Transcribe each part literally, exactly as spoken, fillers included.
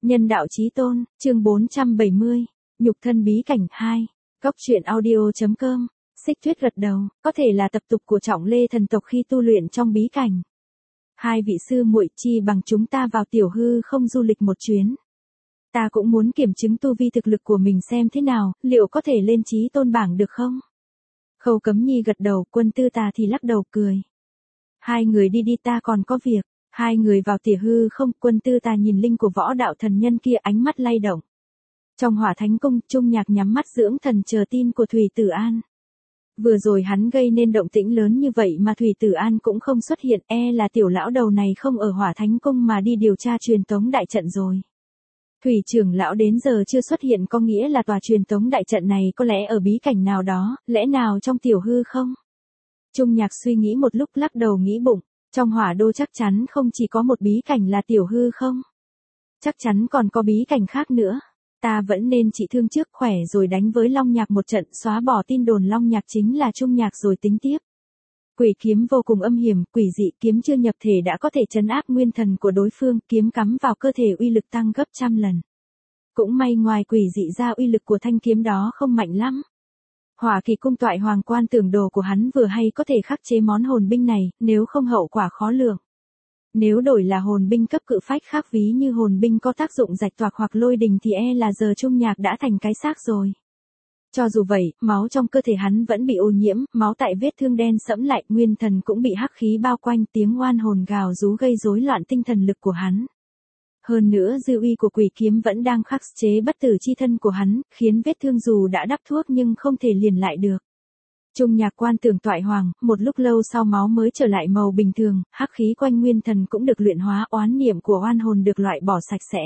Nhân đạo chí tôn, chương bốn trăm bảy mươi, nhục thân bí cảnh hai, góc truyện audio.com, Xích Tuyết gật đầu, có thể là tập tục của Trọng Lê thần tộc khi tu luyện trong bí cảnh. Hai vị sư muội chi bằng chúng ta vào tiểu hư không du lịch một chuyến. Ta cũng muốn kiểm chứng tu vi thực lực của mình xem thế nào, liệu có thể lên chí tôn bảng được không? Khâu Cấm Nhi gật đầu, Quân Tư Tà thì lắc đầu cười. Hai người đi đi, ta còn có việc. Hai người vào tiểu hư không, Quân Tư Tà nhìn linh của võ đạo thần nhân kia, ánh mắt lay động. Trong Hỏa Thánh Cung, Trung Nhạc nhắm mắt dưỡng thần chờ tin của Thủy Tử An. Vừa rồi hắn gây nên động tĩnh lớn như vậy mà Thủy Tử An cũng không xuất hiện, e là tiểu lão đầu này không ở Hỏa Thánh Cung mà đi điều tra truyền tống đại trận rồi. Thủy trưởng lão đến giờ chưa xuất hiện có nghĩa là tòa truyền tống đại trận này có lẽ ở bí cảnh nào đó, lẽ nào trong tiểu hư không? Trung Nhạc suy nghĩ một lúc lắc đầu nghĩ bụng, trong Hỏa Đô chắc chắn không chỉ có một bí cảnh là tiểu hư không? Chắc chắn còn có bí cảnh khác nữa. Ta vẫn nên trị thương trước khỏe rồi đánh với Long Nhạc một trận, xóa bỏ tin đồn Long Nhạc chính là Trung Nhạc rồi tính tiếp. Quỷ kiếm vô cùng âm hiểm, quỷ dị, kiếm chưa nhập thể đã có thể trấn áp nguyên thần của đối phương, kiếm cắm vào cơ thể uy lực tăng gấp trăm lần. Cũng may ngoài quỷ dị ra uy lực của thanh kiếm đó không mạnh lắm. Hỏa Kỳ Cung toại hoàng quan tưởng đồ của hắn vừa hay có thể khắc chế món hồn binh này, nếu không hậu quả khó lường. Nếu đổi là hồn binh cấp cự phách khác ví như hồn binh có tác dụng rạch toạc hoặc lôi đình thì e là giờ Trung Nhạc đã thành cái xác rồi. Cho dù vậy, máu trong cơ thể hắn vẫn bị ô nhiễm, máu tại vết thương đen sẫm lại, nguyên thần cũng bị hắc khí bao quanh, tiếng oan hồn gào rú gây rối loạn tinh thần lực của hắn. Hơn nữa dư uy của quỷ kiếm vẫn đang khắc chế bất tử chi thân của hắn, khiến vết thương dù đã đắp thuốc nhưng không thể liền lại được. Trung Nhạc quan tưởng toại hoàng, một lúc lâu sau máu mới trở lại màu bình thường, hắc khí quanh nguyên thần cũng được luyện hóa, oán niệm của oan hồn được loại bỏ sạch sẽ.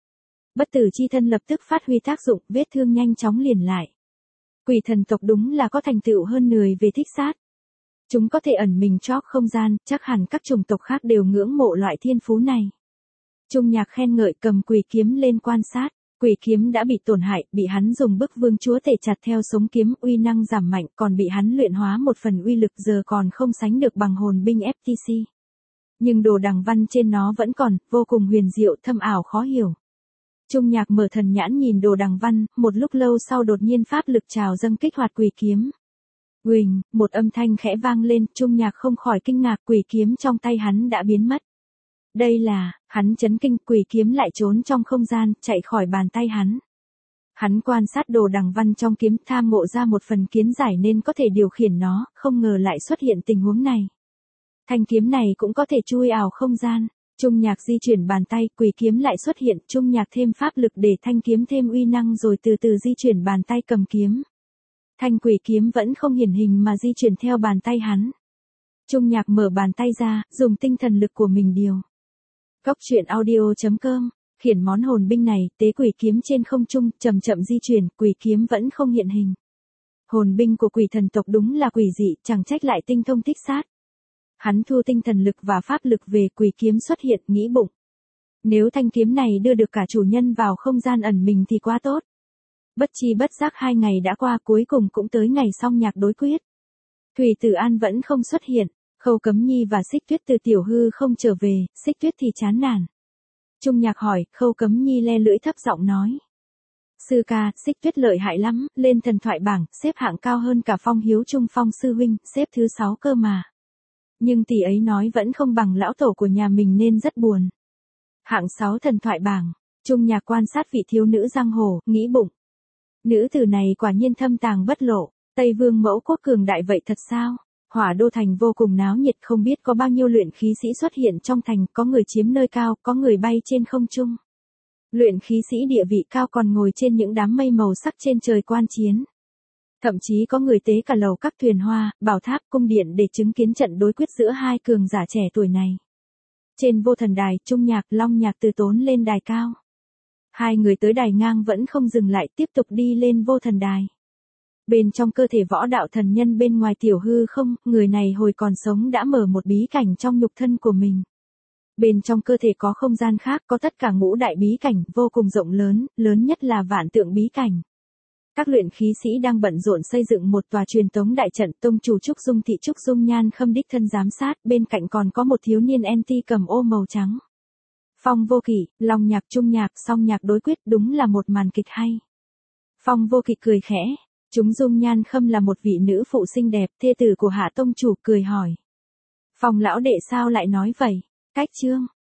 Bất tử chi thân lập tức phát huy tác dụng, vết thương nhanh chóng liền lại. Quỷ thần tộc đúng là có thành tựu hơn người về thích sát. Chúng có thể ẩn mình chóp không gian, chắc hẳn các chủng tộc khác đều ngưỡng mộ loại thiên phú này. Trung Nhạc khen ngợi, cầm quỷ kiếm lên quan sát. Quỷ kiếm đã bị tổn hại, bị hắn dùng bức vương chúa thể chặt theo sống kiếm, uy năng giảm mạnh, còn bị hắn luyện hóa một phần uy lực giờ còn không sánh được bằng hồn binh ép tê xê. Nhưng đồ đằng văn trên nó vẫn còn, vô cùng huyền diệu, thâm ảo khó hiểu. Trung Nhạc mở thần nhãn nhìn đồ đằng văn, một lúc lâu sau đột nhiên pháp lực trào dâng kích hoạt quỷ kiếm. Uỳnh, một âm thanh khẽ vang lên, Trung Nhạc không khỏi kinh ngạc, quỷ kiếm trong tay hắn đã biến mất. Đây là, hắn chấn kinh, quỷ kiếm lại trốn trong không gian, chạy khỏi bàn tay hắn. Hắn quan sát đồ đằng văn trong kiếm, tham ngộ ra một phần kiến giải nên có thể điều khiển nó, không ngờ lại xuất hiện tình huống này. Thanh kiếm này cũng có thể chui ảo không gian. Trung Nhạc di chuyển bàn tay, quỷ kiếm lại xuất hiện, Trung Nhạc thêm pháp lực để thanh kiếm thêm uy năng rồi từ từ di chuyển bàn tay cầm kiếm. Thanh quỷ kiếm vẫn không hiển hình mà di chuyển theo bàn tay hắn. Trung Nhạc mở bàn tay ra, dùng tinh thần lực của mình điều. Góc truyện audio.com, khiển món hồn binh này, tế quỷ kiếm trên không trung, chậm chậm di chuyển, quỷ kiếm vẫn không hiện hình. Hồn binh của quỷ thần tộc đúng là quỷ dị, chẳng trách lại tinh thông thích sát. Hắn thu tinh thần lực và pháp lực về, quỷ kiếm xuất hiện, nghĩ bụng. Nếu thanh kiếm này đưa được cả chủ nhân vào không gian ẩn mình thì quá tốt. Bất chi bất giác hai ngày đã qua, cuối cùng cũng tới ngày Song Nhạc đối quyết. Thủy Tử An vẫn không xuất hiện. Khâu Cấm Nhi và Xích Tuyết từ tiểu hư không trở về, Xích Tuyết thì chán nản. Trung Nhạc hỏi, Khâu Cấm Nhi le lưỡi thấp giọng nói. Sư ca, Xích Tuyết lợi hại lắm, lên thần thoại bảng, xếp hạng cao hơn cả Phong Hiếu Trung Phong sư huynh, xếp thứ sáu cơ mà. Nhưng tỷ ấy nói vẫn không bằng lão tổ của nhà mình nên rất buồn. Hạng sáu thần thoại bảng, Trung Nhạc quan sát vị thiếu nữ giang hồ, nghĩ bụng. Nữ tử này quả nhiên thâm tàng bất lộ, Tây Vương mẫu quốc cường đại vậy thật sao? Hỏa Đô thành vô cùng náo nhiệt, không biết có bao nhiêu luyện khí sĩ xuất hiện trong thành, có người chiếm nơi cao, có người bay trên không trung. Luyện khí sĩ địa vị cao còn ngồi trên những đám mây màu sắc trên trời quan chiến. Thậm chí có người tế cả lầu các thuyền hoa, bảo tháp, cung điện để chứng kiến trận đối quyết giữa hai cường giả trẻ tuổi này. Trên vô thần đài, Trung Nhạc, Long Nhạc Từ Tốn lên đài cao. Hai người tới đài ngang vẫn không dừng lại, tiếp tục đi lên vô thần đài. Bên trong cơ thể võ đạo thần nhân bên ngoài tiểu hư không, người này hồi còn sống đã mở một bí cảnh trong nhục thân của mình. Bên trong cơ thể có không gian khác, có tất cả ngũ đại bí cảnh, vô cùng rộng lớn, lớn nhất là vạn tượng bí cảnh. Các luyện khí sĩ đang bận rộn xây dựng một tòa truyền tống đại trận, tông chủ Trúc Dung thị Trúc Dung Nhan Khâm đích thân giám sát, bên cạnh còn có một thiếu niên en ti cầm ô màu trắng. Phong Vô Kỵ, long nhạc trung nhạc song nhạc đối quyết đúng là một màn kịch hay. Phong Vô Kỵ cười khẽ, chúng dung nhan khâm là một vị nữ phụ xinh đẹp, thê tử của Hạ tông chủ, cười hỏi. Phong lão đệ sao lại nói vậy? Cách chương